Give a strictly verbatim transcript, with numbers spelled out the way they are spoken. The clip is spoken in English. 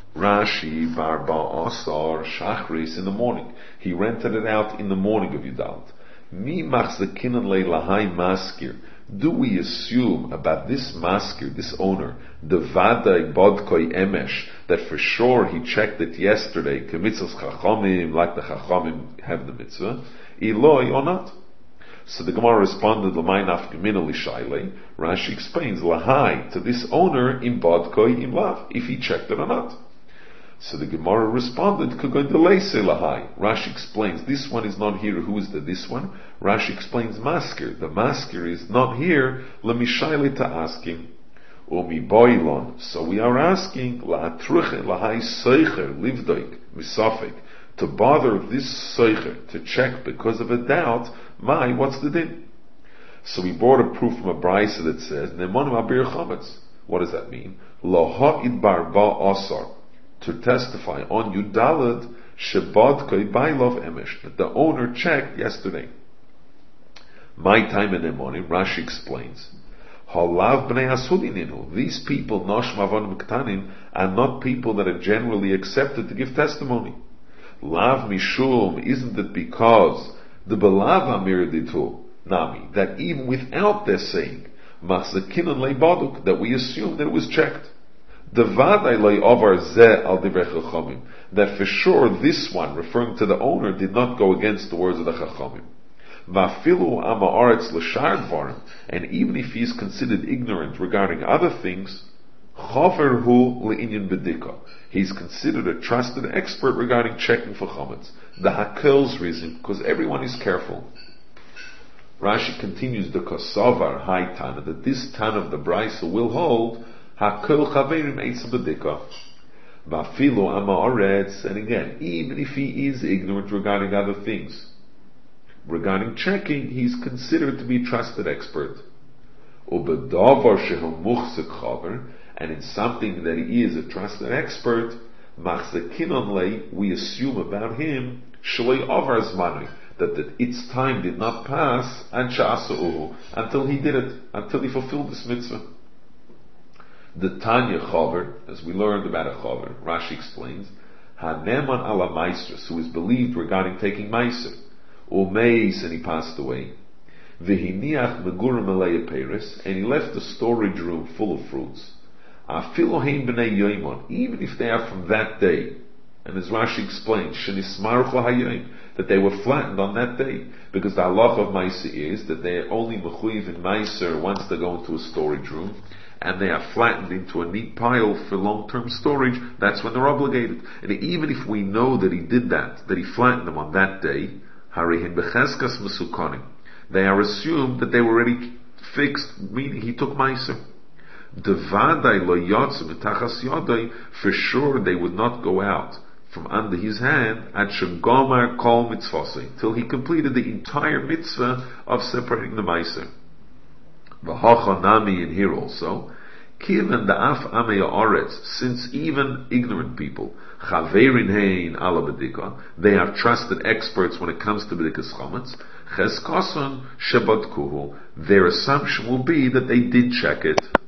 Rashi bar ba'asar shachris in the morning. He rented it out in the morning of Yudalit. Mi machzekinan le lahai maskir. Do we assume about this maskir, this owner, the vadai bodkoi emesh, that for sure he checked it yesterday, kemitzvos chachamim, like the chachamim have the mitzvah, iloi or not? So the Gemara responded, L'may nafkamina lishayle. Rashi explains, lahai, to this owner, im bodkoi im lav, if he checked it or not. So the Gemara responded, Kugoy deleise lahai. Rashi explains, this one is not here. Who is the this one? Rashi explains, maskir. The maskir is not here. Lemishayle to ask him. Umi boilon. So we are asking, la'atruche lahai seicher livdoik misafik, to bother this seicher to check because of a doubt. My, what's the din? So we brought a proof from a brisa that says, Nemonim abir chametz. What does that mean? Lo ha'id bar ba'asar. To testify on Yudalad Shabbat Bailov Emesh, that the owner checked yesterday. My time in Emonim, Rashi explains, Halav bnei asudininu. These people, Nosh Mavon Mektanim, are not people that are generally accepted to give testimony. Lav Mishum, isn't it because the Belav Amir Ditu Nami, that even without their saying, Machzakinon Leibaduk, that we assume that it was checked. The vadai loy over zeh al divrei chachamim, that for sure this one, referring to the owner, did not go against the words of the chachamim. Vafilu ama aretz l'shar dvarim, and even if he is considered ignorant regarding other things, chaver hu le'inyan bedika, he is considered a trusted expert regarding checking for chametz. The hakel's reason, because everyone is careful. Rashi continues, the kosavar high tana, that this tana of the brisa will hold. Hakol chaverim eitz bedika, vafilu ama aretz, and again, even if he is ignorant regarding other things, regarding checking, he is considered to be a trusted expert. Ubedavar shehu muchzik chaver, and in something that he is a trusted expert, machzekinon lei, we assume about him shlei avar zmanu, that the, its time did not pass, and sha'asa'uhu, until he did it, until he fulfilled this mitzvah. The Tanya Chaver, as we learned about a Chaver, Rashi explains, Haneman ala Maestros, who is believed regarding taking Meiser, Umeis, and he passed away, Vihiniach Megurim Alei Peres, and he left a storage room full of fruits, Afiloheim B'nei Yoimon, even if they are from that day, and as Rashi explains, Shenismarchu Hayoim, that they were flattened on that day, because the halach of Meiser is that they are only mechuyev in Meiser once they go into a storage room, and they are flattened into a neat pile for long-term storage. That's when they're obligated. And even if we know that he did that, that he flattened them on that day, harihin becheskas mesukanim, they are assumed that they were already fixed, meaning he took meiser. Devadai lo yotzim etachas yodai, for sure they would not go out from under his hand at shegomar kol mitzvosei, till he completed the entire mitzvah of separating the meiser. V'hacha nami in here also, kiven da'af amei ha'aretz, since even ignorant people, chaverin hein ala bedika, they are trusted experts when it comes to bedikas chametz, cheskason shebadkuhu, their assumption will be that they did check it.